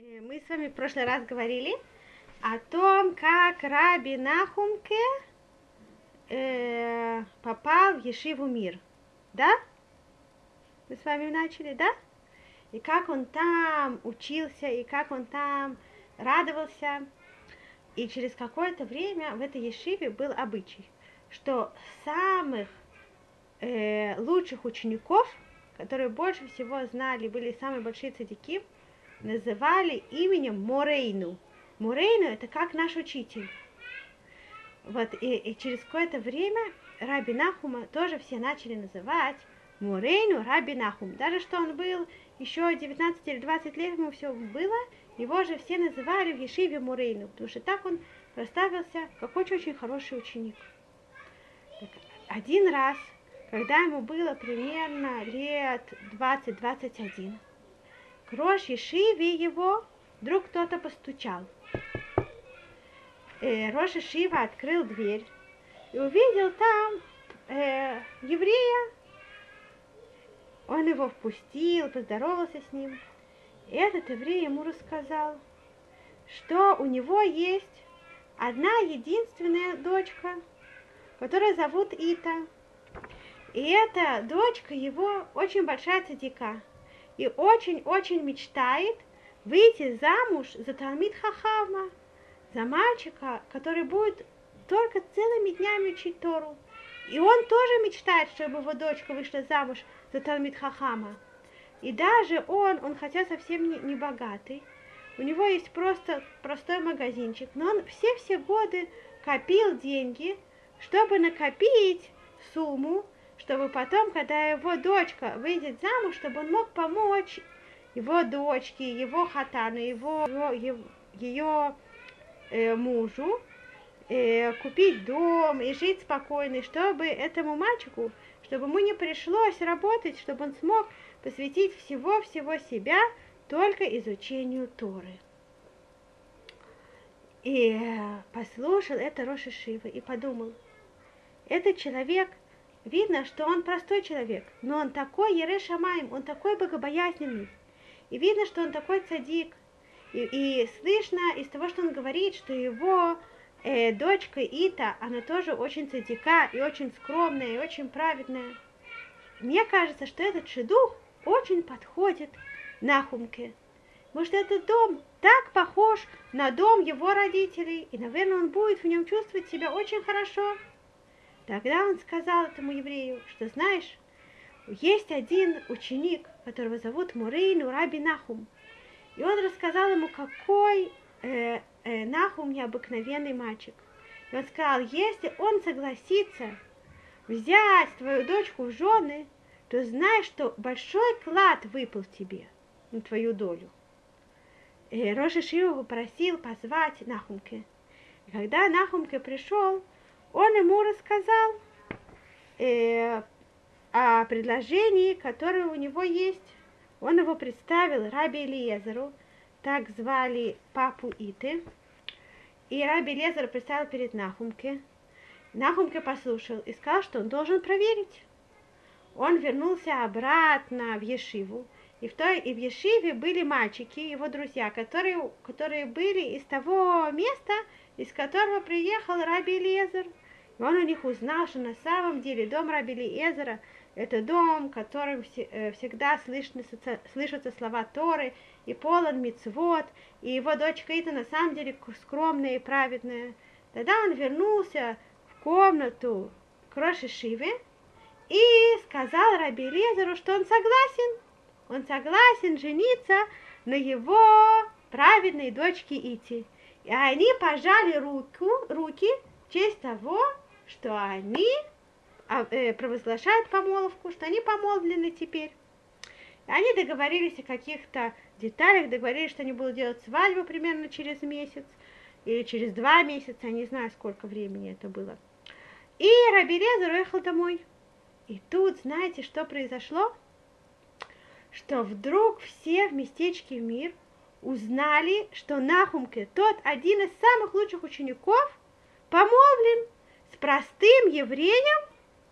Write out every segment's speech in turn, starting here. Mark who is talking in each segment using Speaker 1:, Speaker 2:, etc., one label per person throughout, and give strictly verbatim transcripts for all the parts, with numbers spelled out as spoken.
Speaker 1: Мы с вами в прошлый раз говорили о том, как Раби Нахумке э, попал в Ешиву Мир. Да? Мы с вами начали, да? И как он там учился, и как он там радовался. И через какое-то время в этой Ешиве был обычай, что самых э, лучших учеников, которые больше всего знали, были самые большие цадики, называли именем Морейну. Морейну — это как наш учитель. Вот, и, и через какое-то время Раби Нахума тоже все начали называть Морейну Раби Нахум. Даже что он был еще девятнадцать или двадцать лет, ему все было, его же все называли в Ешиве Морейну, потому что так он проставился как очень-очень хороший ученик. Так, один раз, когда ему было примерно лет двадцать-двадцать один, к рош Ешиве его вдруг кто-то постучал. Э, рош Ешива открыл дверь и увидел там э, еврея. Он его впустил, поздоровался с ним. И этот еврей ему рассказал, что у него есть одна единственная дочка, которую зовут Ита. И эта дочка его очень большая цадика. И очень-очень мечтает выйти замуж за Талмид Хахама, за мальчика, который будет только целыми днями учить Тору. И он тоже мечтает, чтобы его дочка вышла замуж за Талмид Хахама. И даже он, он хотя совсем не, не богатый, у него есть просто простой магазинчик, но он все-все годы копил деньги, чтобы накопить сумму, чтобы потом, когда его дочка выйдет замуж, чтобы он мог помочь его дочке, его хатану, его, его, ее э, мужу э, купить дом и жить спокойно, чтобы этому мальчику, чтобы ему не пришлось работать, чтобы он смог посвятить всего-всего себя только изучению Торы. И послушал это рош Ешива и подумал, этот человек, видно, что он простой человек, но он такой Йирей Шамаим, он такой богобоязненный. И видно, что он такой цадик. И, и слышно из того, что он говорит, что его э, дочка Ита, она тоже очень цадика, и очень скромная, и очень праведная. Мне кажется, что этот шедух очень подходит Нахумке. Может, этот дом так похож на дом его родителей, и, наверное, он будет в нем чувствовать себя очень хорошо. Тогда он сказал этому еврею, что, знаешь, есть один ученик, которого зовут Морейну Раби Нахум. И он рассказал ему, какой э, э, Нахум необыкновенный мальчик. И он сказал, если он согласится взять твою дочку в жены, то знай, что большой клад выпал тебе на твою долю. И рош Ешива попросил позвать Нахумке. И когда Нахумке пришел, он ему рассказал э, о предложении, которое у него есть. Он его представил Раби Элиезеру, так звали папу Иты. И Раби Элиезер представил перед Нахумке. Нахумке послушал и сказал, что он должен проверить. Он вернулся обратно в Ешиву. И в, той, и в Ешиве были мальчики, его друзья, которые, которые были из того места, из которого приехал Раби Элиезер. И он у них узнал, что на самом деле дом Раби Элиезера — это дом, в котором всегда слышны, слышатся слова Торы и полон мицвот, и его дочка Ита на самом деле скромная и праведная. Тогда он вернулся в комнату к рош Ешиве и сказал Раби Элиезеру, что он согласен. Он согласен жениться на его праведной дочке Ити. И они пожали руку, руки в честь того, что они э, провозглашают помолвку, что они помолвлены теперь. И они договорились о каких-то деталях, договорились, что они будут делать свадьбу примерно через месяц или через два месяца, я не знаю, сколько времени это было. И Раби Элиезер уехал домой. И тут, знаете, что произошло? Что вдруг все в местечке Мир узнали, что Нахумке, тот один из самых лучших учеников, помолвлен с простым евреем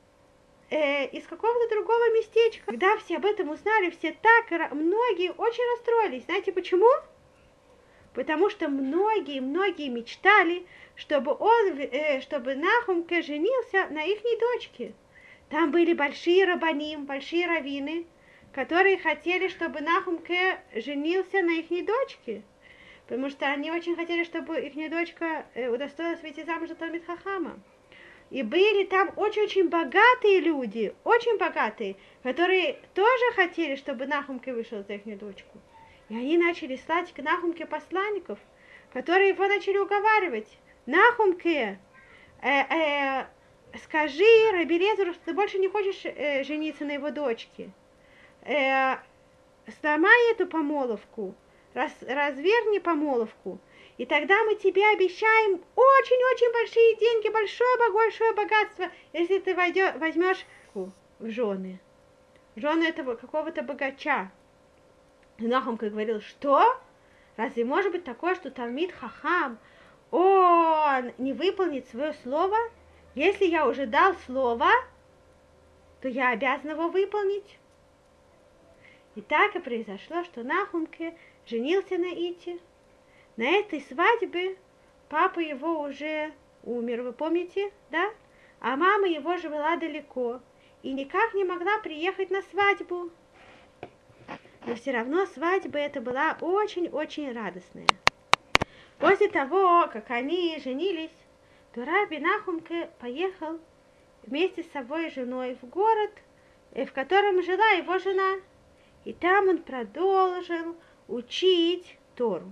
Speaker 1: э, из какого-то другого местечка. Когда все об этом узнали, все так, многие очень расстроились. Знаете почему? потому что многие-многие мечтали, чтобы, он, э, чтобы Нахумке женился на их дочке. Там были большие рабаним, большие раввины, которые хотели, чтобы Нахумке женился на их дочке, потому что они очень хотели, чтобы их дочка удостоилась выйти замуж за Талмид Хахама. И были там очень-очень богатые люди, очень богатые, которые тоже хотели, чтобы Нахумке вышел за их дочку. И они начали слать к Нахумке посланников, которые его начали уговаривать. Нахумке, э, э, скажи Раби Лезеру, что ты больше не хочешь э, жениться на его дочке. Э, сломай эту помолвку, раз, разверни помолвку, и тогда мы тебе обещаем очень-очень большие деньги, большое-большое богатство, если ты войдешь, возьмешь в жены, в жены этого какого-то богача. И Нахумка говорил, что? Разве может быть такое, что Талмид Хахам, он не выполнит свое слово? Если я уже дал слово, то я обязан его выполнить. И так и произошло, что Нахумке женился на Ите. На этой свадьбе папа его уже умер, вы помните, да? А мама его жила далеко и никак не могла приехать на свадьбу. Но все равно свадьба эта была очень-очень радостная. После того, как они женились, то Раби Нахумке поехал вместе с собой женой в город, в котором жила его жена. И там он продолжил учить Тору.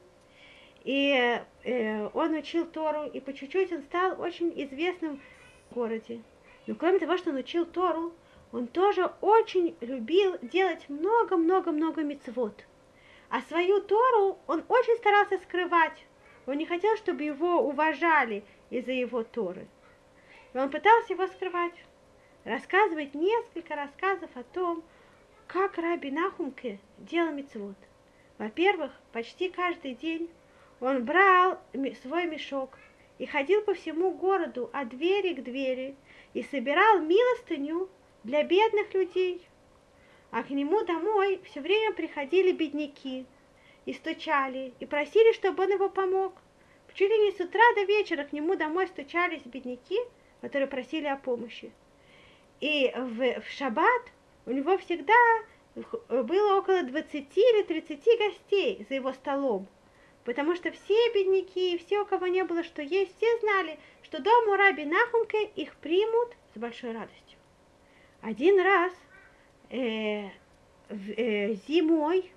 Speaker 1: И э, он учил Тору, и по чуть-чуть он стал очень известным в городе. Но кроме того, что он учил Тору, он тоже очень любил делать много-много-много мицвот. А свою Тору он очень старался скрывать. Он не хотел, чтобы его уважали из-за его Торы. И он пытался его скрывать. Рассказывать несколько рассказов о том, как Раби Нахумке делал мицвот. Во-первых, почти каждый день он брал свой мешок и ходил по всему городу от двери к двери и собирал милостыню для бедных людей. А к нему домой все время приходили бедняки и стучали, и просили, чтобы он его помог. Чуть ли не с утра до вечера к нему домой стучались бедняки, которые просили о помощи. И в, в шаббат у него всегда было около двадцати или тридцати гостей за его столом, потому что все бедняки, все, у кого не было что есть, все знали, что дома у Раби Нахумке их примут с большой радостью. Один раз э, э, зимой,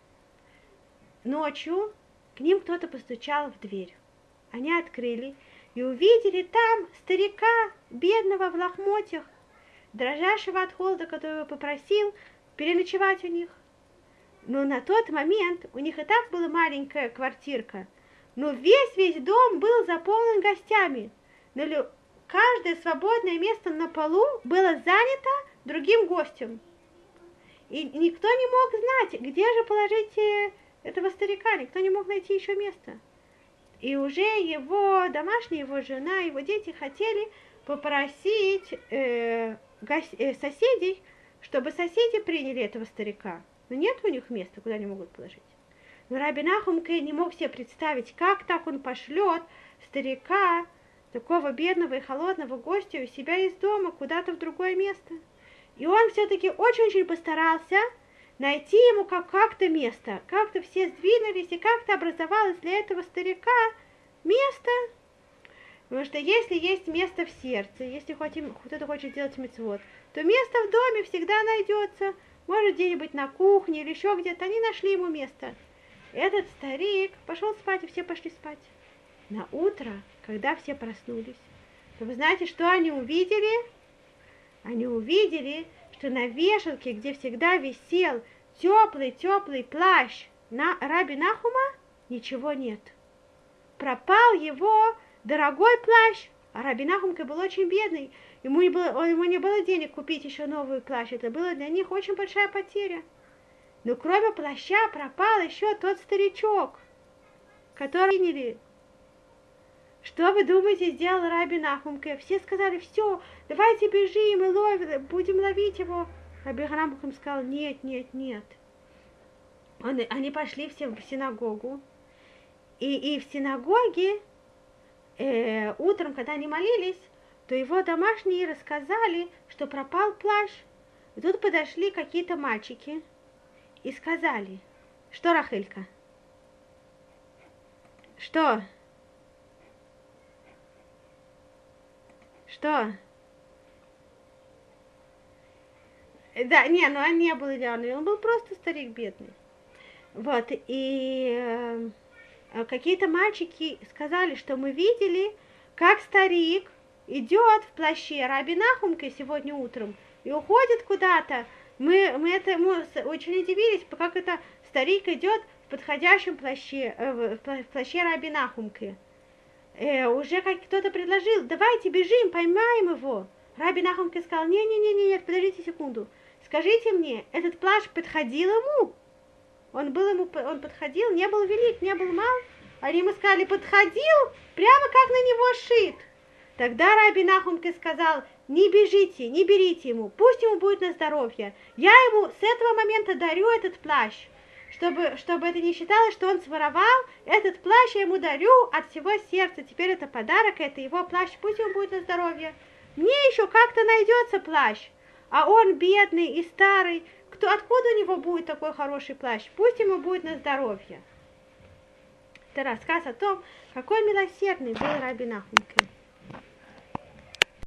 Speaker 1: ночью, к ним кто-то постучал в дверь. Они открыли и увидели там старика, бедного в лохмотьях, дрожащего от холода, которого попросил переночевать у них. Но на тот момент у них и так была маленькая квартирка, но весь-весь дом был заполнен гостями. Но каждое свободное место на полу было занято другим гостем. И никто не мог знать, где же положить этого старика, никто не мог найти еще место. И уже его домашние, его жена, его дети хотели попросить э, гос- э, соседей, чтобы соседи приняли этого старика. Но нет у них места, куда они могут положить. Но Раби Нахумке не мог себе представить, как так он пошлет старика, такого бедного и холодного гостя у себя из дома куда-то в другое место. И он все-таки очень-очень постарался найти ему как- как-то место. Как-то все сдвинулись, и как-то образовалось для этого старика место. Потому что если есть место в сердце, если хотим, кто-то хочет делать мицвот, то место в доме всегда найдется. Может, где-нибудь на кухне или еще где-то. Они нашли ему место. Этот старик пошел спать, и все пошли спать. На утро, когда все проснулись, то вы знаете, что они увидели? Они увидели, что на вешалке, где всегда висел теплый-теплый плащ на Раби Нахума, ничего нет. Пропал его дорогой плащ, а Раби Нахумка был очень бедный. Ему не было, ему не было денег купить еще новый плащ. Это было для них очень большая потеря. Но кроме плаща пропал еще тот старичок, который приняли. Что вы думаете, сделал Раби Нахумке? Все сказали, все, давайте бежим и ловим, будем ловить его. Раби Нахумке сказал, нет, нет, нет. Он, они пошли все в синагогу, и, и в синагоге э, утром, когда они молились, то его домашние рассказали, что пропал плащ. И тут подошли какие-то мальчики и сказали, что, Рахелька? Что? Что? Да, не, ну он не был идеальный, он был просто старик бедный. Вот, и э, какие-то мальчики сказали, что мы видели, как старик идет в плаще Раби Нахумки сегодня утром и уходит куда-то. Мы, мы этому очень удивились, как это старик идет в подходящем плаще, э, в плаще Раби Нахумки. Э, уже как кто-то предложил, давайте бежим, поймаем его. Раби Нахумки сказал, не-не-не, нет, подождите секунду. Скажите мне, этот плащ подходил ему? Он был ему, он подходил, не был велик, не был мал. Они ему сказали, подходил, прямо как на него шит. Тогда Раби Нахумки сказал, не бежите, не берите ему, пусть ему будет на здоровье. Я ему с этого момента дарю этот плащ, чтобы, чтобы это не считалось, что он своровал. Этот плащ я ему дарю от всего сердца. Теперь это подарок, это его плащ, пусть ему будет на здоровье. Мне еще как-то найдется плащ, а он бедный и старый. Кто, откуда у него будет такой хороший плащ? Пусть ему будет на здоровье. Это рассказ о том, какой милосердный был Раби Нахумки.